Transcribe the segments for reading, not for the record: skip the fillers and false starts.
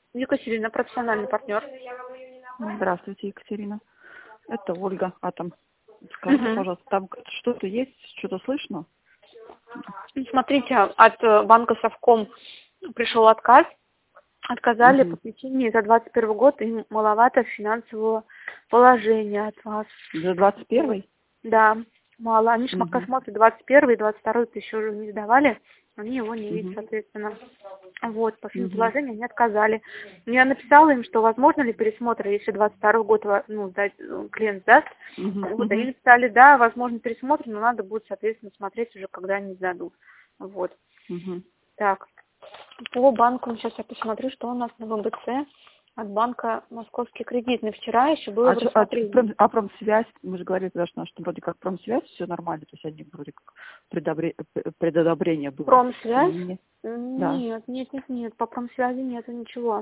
Екатерина, профессиональный партнер. Здравствуйте, Екатерина. Это Ольга, Атом. Скажите, пожалуйста, там что-то есть, что-то слышно? Смотрите, от банка Совком пришел отказ. Отказали по причине за 21 год, им маловато финансового положения от вас. За 21-й? Да, мало. Они же пока смотрят 21 и 22 еще уже не сдавали, они его не видят, соответственно. Вот, по финположению они отказали. Я написала им, что возможно ли пересмотр, если 22 год клиент сдаст. Вот, они написали, да, возможно пересмотр, но надо будет, соответственно, смотреть уже, когда они сдадут. Вот. Так. По банку, сейчас я посмотрю, что у нас на ВБЦ от банка Московский кредитный. Вчера еще было рассмотрение. А промсвязь, мы же говорили, что вроде как промсвязь, все нормально, то есть они вроде как предодобрение было. Промсвязь? Да. Нет, по промсвязи нету ничего.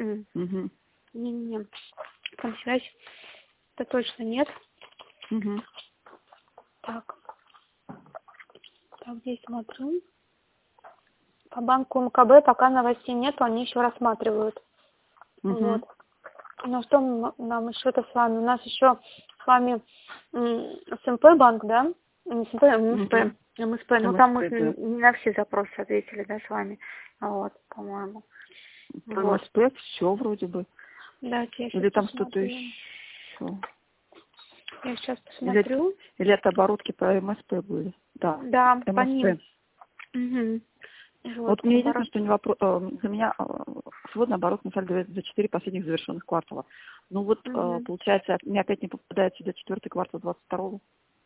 Не. Промсвязь это точно нет. Так, здесь смотрю. По банку МКБ пока новостей нету, они еще рассматривают. Вот. Ну что нам еще-то с вами? У нас еще с вами СМП банк, да? Не СМП, а МСП. Ну там мы не на все запросы ответили, да, с вами. Вот, по-моему. Вот. МСП все вроде бы. Да, или там что-то еще. Я сейчас посмотрю. Или это оборотки по МСП были? Да. Да, по МСП. ним. Вот мне единственное, что не вопрос, за меня сводный оборотный сальдо за 4 последних завершенных квартала. Ну вот, получается, мне опять не попадается до 4-й квартал 22-го.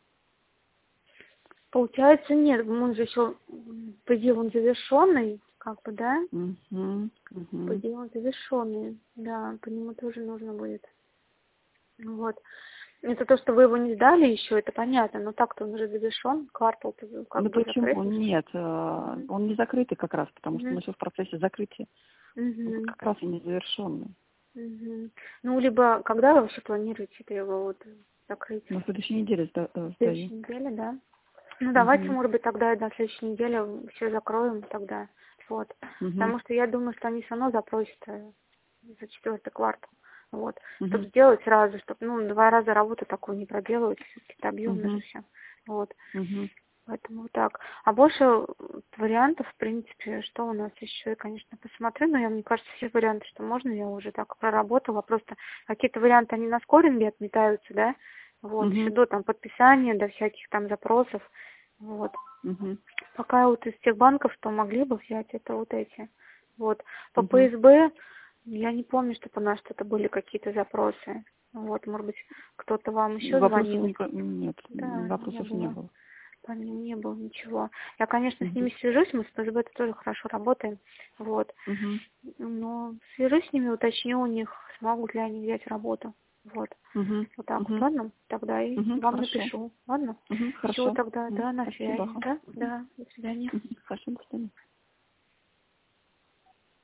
Получается, нет, он же еще, по идее, он завершенный, как бы, да? По идее, он завершенный, да, по нему тоже нужно будет. Вот. Это то, что вы его не сдали еще, это понятно, но так-то он уже завершен, квартал-то как бы почему? закрыт. Нет, он не закрытый как раз, потому что мы все в процессе закрытия. Вот как раз и не завершенный. Ну, либо когда вы вообще планируете это его вот закрыть? На следующей неделе На следующей неделе, да? Ну, давайте, может быть, тогда на следующей неделе все закроем тогда. Вот. Потому что я думаю, что они все равно запросят за 4-й квартал. Вот. Чтобы сделать сразу, чтобы, 2 раза работу такую не проделывать, все-таки это объемно же все. Вот. Поэтому вот так. А больше вариантов, в принципе, что у нас еще, я, конечно, посмотрю, но мне кажется, все варианты, что можно, я уже так проработала. Просто какие-то варианты, они на скоринге отметаются, да? Вот, еще до там подписания, до всяких там запросов. Вот. Пока вот из тех банков, что могли бы взять, это вот эти. Вот. По ПСБ, я не помню, чтобы у нас что-то были какие-то запросы. Вот, может быть, кто-то вам еще звонил. Нет, вопросов не было. По ним не было ничего. Я, конечно, с ними свяжусь, мы с ПСБ тоже хорошо работаем. Вот. Но свяжусь с ними, уточню у них, смогут ли они взять работу. Вот. Вот так вот, ладно? Тогда и вам напишу. Ладно? Хорошо. Все, тогда, да, на связи. Спасибо. Да, до свидания. Хорошо, до свидания.